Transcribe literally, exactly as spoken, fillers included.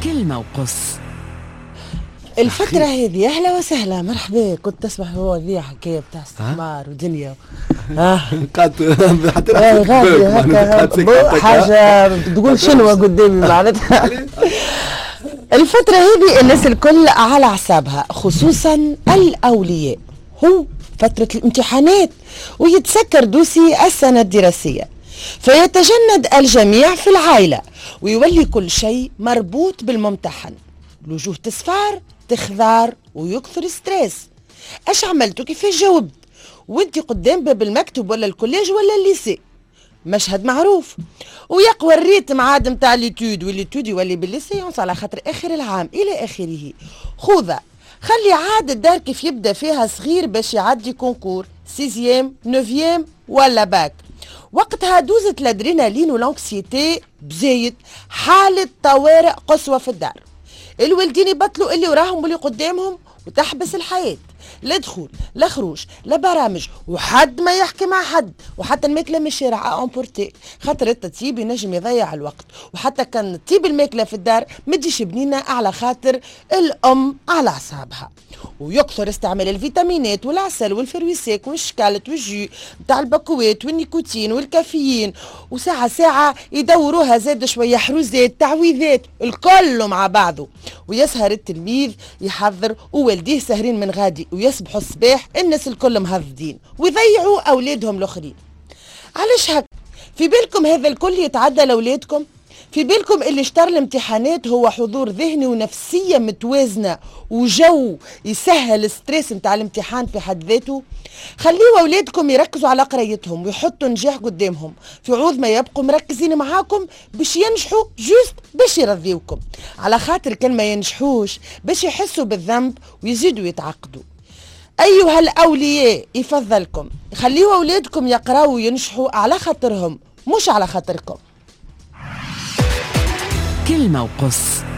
كلمة وقص. الفترة هذه أهلا وسهلا مرحبا. كنت تسمع هو ذي حكاية بتاع استثمار ودنيا اه قعدت حتى غادي هكا حاجة تقول شنو قدامي معناتها. الفترة هذه الناس الكل على حسابها، خصوصا الأولياء، هو فترة الامتحانات ويتسكر دوسي السنة الدراسية، فيتجند الجميع في العائلة ويولي كل شيء مربوط بالممتحن. الوجوه تصفار تخذار ويكثر ستريس. اش عملتوا كيفاش جاوبت وانت قدام باب المكتب ولا الكوليج ولا الليسي؟ مشهد معروف. ويقوى الريتم عاد متاع ليتود والليتود يولي بالليسيونس على خاطر اخر العام الى اخره. خوذا خلي عاد الدار كيف يبدا فيها صغير باش يعدي كونكور سيزيام نوفيام ولا باك. وقتها دوزت الادرينالين والانكسيتي بزايد، حالة طوارئ قصوى في الدار. الوالدين يبطلوا اللي وراهم واللي قدامهم وتحبس الحياة، لا دخول لا خروج لا برامج وحد ما يحكي مع حد، وحتى الماكله من الشارع امبورتي خاطر التطيب ينجم يضيع الوقت، وحتى كان تطيب الماكله في الدار ما تجيش بنينه على خاطر الام على اعصابها. ويكثر استعمال الفيتامينات والعسل والفرويسيك والشكالت والجو نتاع البكوات والنيكوتين والكافيين، وساعه ساعه يدوروها زاد شويه حروزات تعويذات الكل مع بعضه. ويسهر التلميذ يحضر ووالديه سهرين من غادي، ويصبحوا الصباح الناس الكل مهضدين ويضيعوا اولادهم الاخرين. علاش هك؟ في بالكم هذا الكل يتعدى لاولادكم؟ في بالكم اللي اشتر الامتحانات هو حضور ذهني ونفسية متوازنة وجو يسهل الستريس نتاع الامتحان في حد ذاته؟ خليوا اولادكم يركزوا على قرايتهم ويحطوا نجاح قدامهم، في عوض ما يبقوا مركزين معاكم باش ينجحوا جوست باش يرضيوكم، على خاطر كان ما ينجحوش باش يحسوا بالذنب ويزيدوا يتعقدوا. ايها الاولياء يفضلكم خليوا اولادكم يقراوا وينجحوا على خاطرهم مش على خاطركم. كلمة وقص.